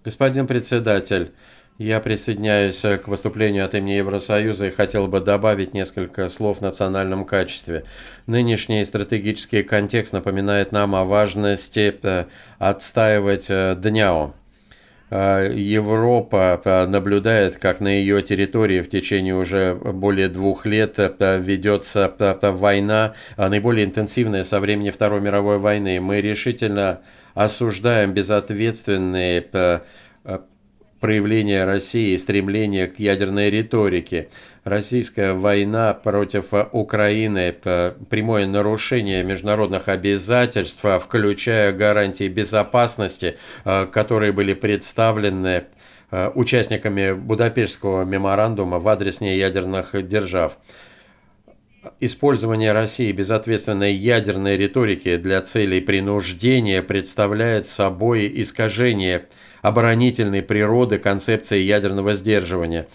Господин председатель, я присоединяюсь к выступлению от имени Евросоюза и хотел бы добавить несколько слов в национальном качестве. Нынешний стратегический контекст напоминает нам о важности отстаивать ДНЯО. Европа наблюдает, как на ее территории в течение уже более 2 лет ведется война, наиболее интенсивная со времени Второй мировой войны. Мы решительно осуждаем безответственные проявление России и стремление к ядерной риторике. Российская война против Украины – это прямое нарушение международных обязательств, включая гарантии безопасности, которые были представлены участниками Будапештского меморандума в адрес неядерных держав. Использование России безответственной ядерной риторики для целей принуждения представляет собой искажение оборонительной природы концепции ядерного сдерживания.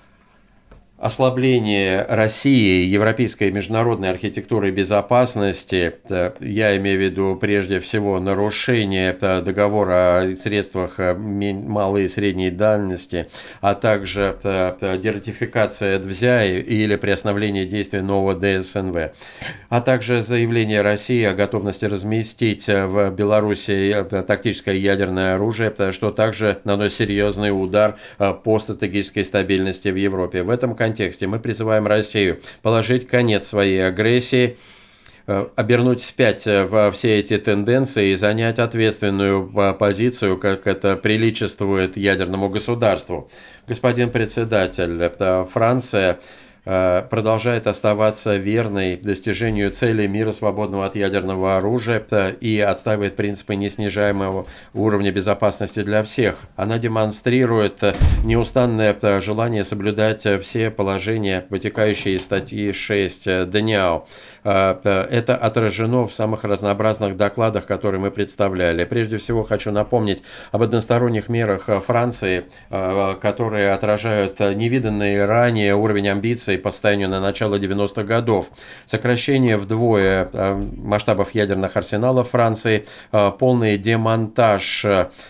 Ослабление России, европейской и международной архитектуры безопасности, я имею в виду прежде всего нарушение договора о средствах малой и средней дальности, а также дератификация ДВЗЯ или приостановление действия нового ДСНВ, а также заявление России о готовности разместить в Беларуси тактическое ядерное оружие, что также наносит серьезный удар по стратегической стабильности в Европе. В этом контексте мы призываем Россию положить конец своей агрессии, обернуть вспять во все эти тенденции и занять ответственную позицию, как это приличествует ядерному государству. Господин председатель, Франция продолжает оставаться верной достижению цели мира, свободного от ядерного оружия, и отстаивает принципы неснижаемого уровня безопасности для всех. Она демонстрирует неустанное желание соблюдать все положения, вытекающие из статьи 6 ДНИАО. Это отражено в самых разнообразных докладах, которые мы представляли. Прежде всего, хочу напомнить об односторонних мерах Франции, которые отражают невиданный ранее уровень амбиций по состоянию на начало 90-х годов. Сокращение вдвое масштабов ядерных арсеналов Франции, полный демонтаж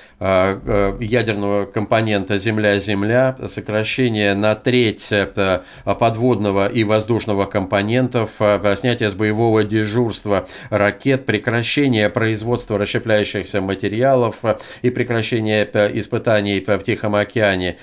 ядерного компонента Земля-Земля, сокращение на треть подводного и воздушного компонентов, снятие с боевого дежурства ракет, прекращение производства расщепляющихся материалов и прекращение испытаний в Тихом океане.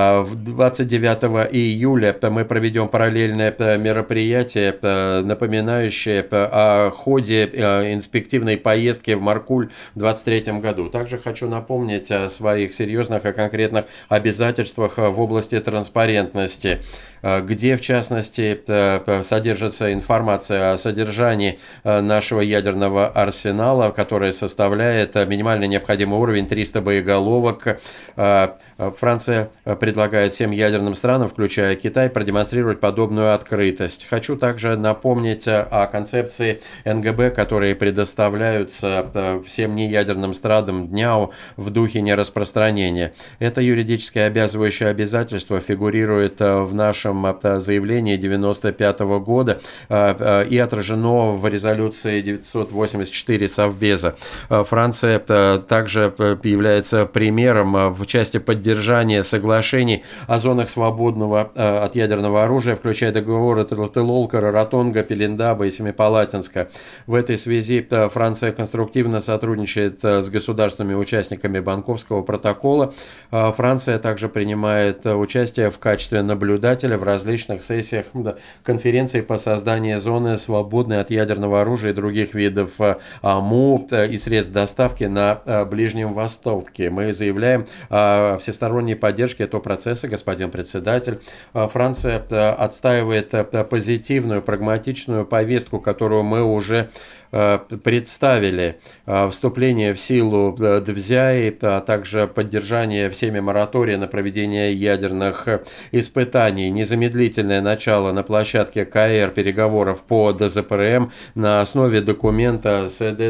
29 июля мы проведем параллельное мероприятие, напоминающее о ходе инспективной поездки в Маркуль в 2023 году. Также хочу напомнить о своих серьезных и конкретных обязательствах в области транспарентности, где, в частности, содержится информация о содержании нашего ядерного арсенала, которая составляет минимально необходимый уровень 300 боеголовок. Франция предлагает всем ядерным странам, включая Китай, продемонстрировать подобную открытость. Хочу также напомнить о концепции НГБ, которые предоставляются всем неядерным странам ДНЯО в духе нераспространения. Это юридически обязывающее обязательство фигурирует в нашем заявлении 1995 года и отражено в резолюции 984 Совбеза. Франция также является примером в части поддержания соглашений о зонах свободного от ядерного оружия, включая договоры Тлателолка, Раратонга, Пелендаба и Семипалатинска. В этой связи Франция конструктивно сотрудничает с государственными участниками Банковского протокола. Франция также принимает участие в качестве наблюдателя в различных сессиях конференции по созданию зоны, свободной от ядерного оружия и других видов АМУ и средств доставки на Ближнем Востоке. Мы заявляем о всесторонней поддержке этого процесса, господин председатель. Франция отстаивает позитивную, прагматичную повестку, которую мы уже представили: вступление в силу ДВЗЯ, а также поддержание всеми моратория на проведение ядерных испытаний, незамедлительное начало на площадке КР переговоров по ДЗПРМ на основе документа СД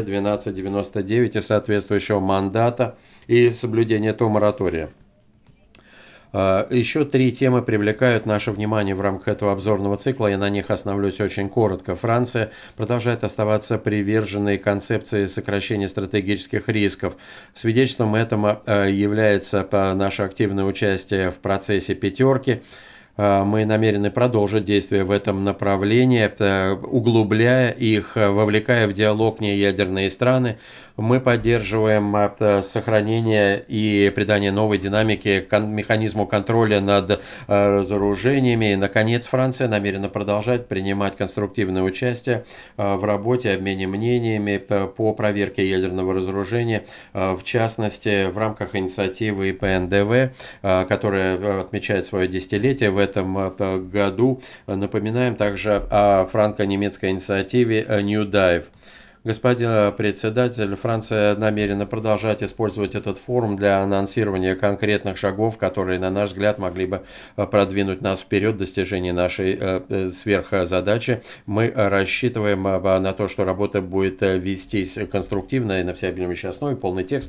1299 и соответствующего мандата и соблюдение этого моратория. Еще три темы привлекают наше внимание в рамках этого обзорного цикла, я на них остановлюсь очень коротко. Франция продолжает оставаться приверженной концепции сокращения стратегических рисков. Свидетельством этому является наше активное участие в процессе «пятерки». Мы намерены продолжить действия в этом направлении, углубляя их, вовлекая в диалог неядерные страны. Мы поддерживаем сохранение и придание новой динамики механизму контроля над разоружениями. И, наконец, Франция намерена продолжать принимать конструктивное участие в работе, обмене мнениями по проверке ядерного разоружения, в частности, в рамках инициативы ПНДВ, которая отмечает свое десятилетие в этом году. Напоминаем также о франко-немецкой инициативе New Dive. Господин председатель, Франция намерена продолжать использовать этот форум для анонсирования конкретных шагов, которые, на наш взгляд, могли бы продвинуть нас вперед в достижении нашей сверхзадачи. Мы рассчитываем на то, что работа будет вестись конструктивно и на всеобъемлющей основе. Полный текст